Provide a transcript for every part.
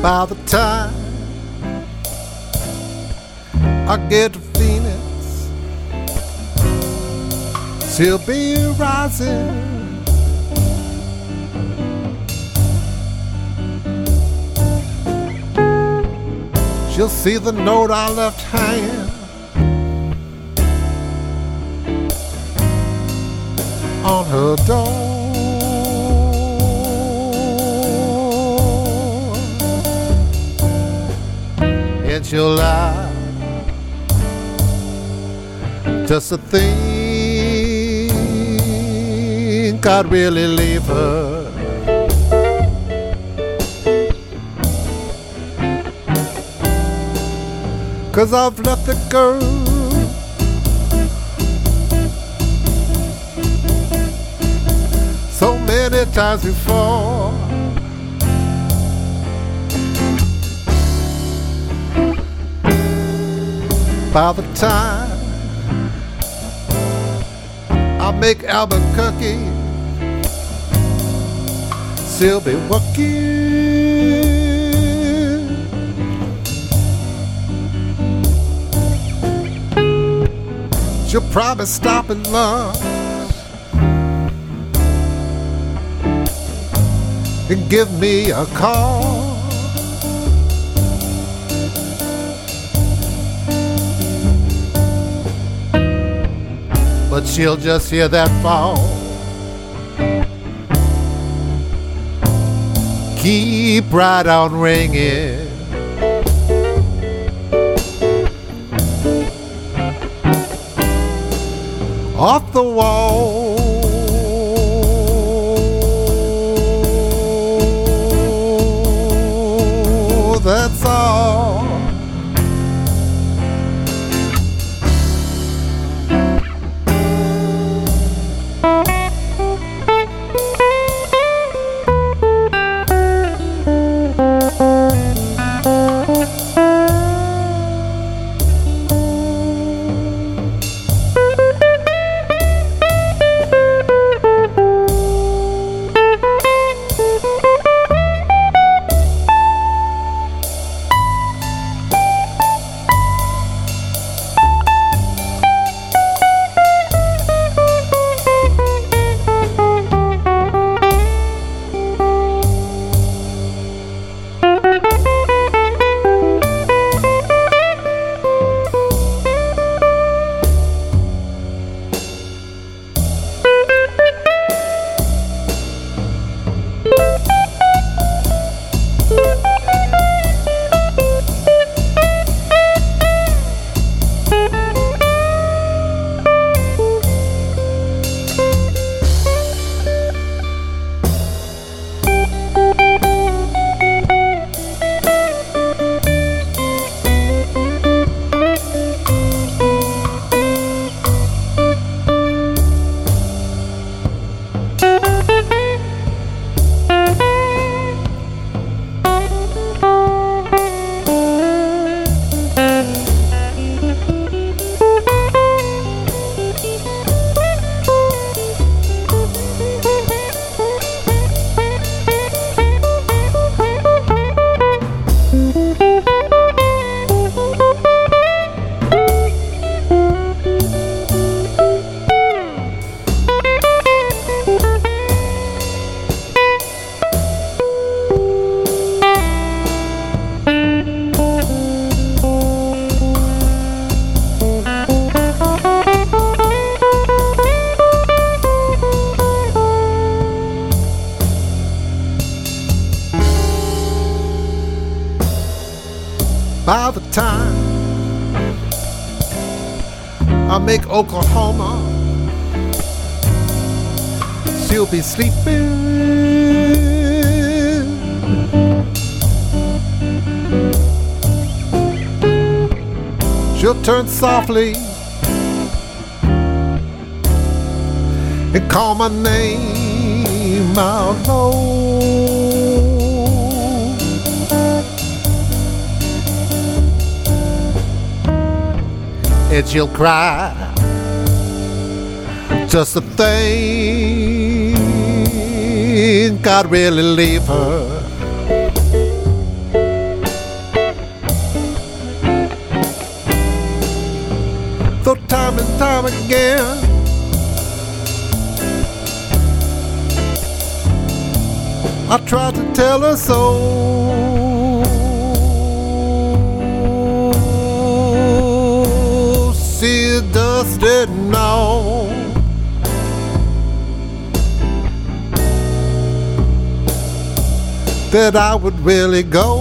By the time I get to Phoenix, she'll be rising. She'll see the note I left hanging on her door. And she'll lie just to think I'd really leave her. 'Cause I've left the girl so many times before. By the time I make Albuquerque, she'll be working. She'll probably stop at lunch and give me a call. But she'll just hear that phone keep right on ringing. Off the wall, that's all. By the time I make Oklahoma, she'll be sleeping. She'll turn softly and call my name out low. And she'll cry just to think I'd really leave her. time again. I tried to tell her so. She just didn't know that I would really go.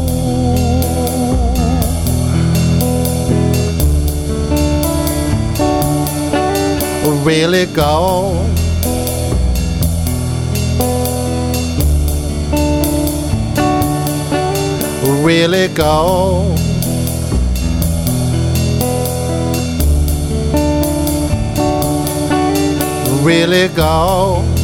Really go. Really go. Really go.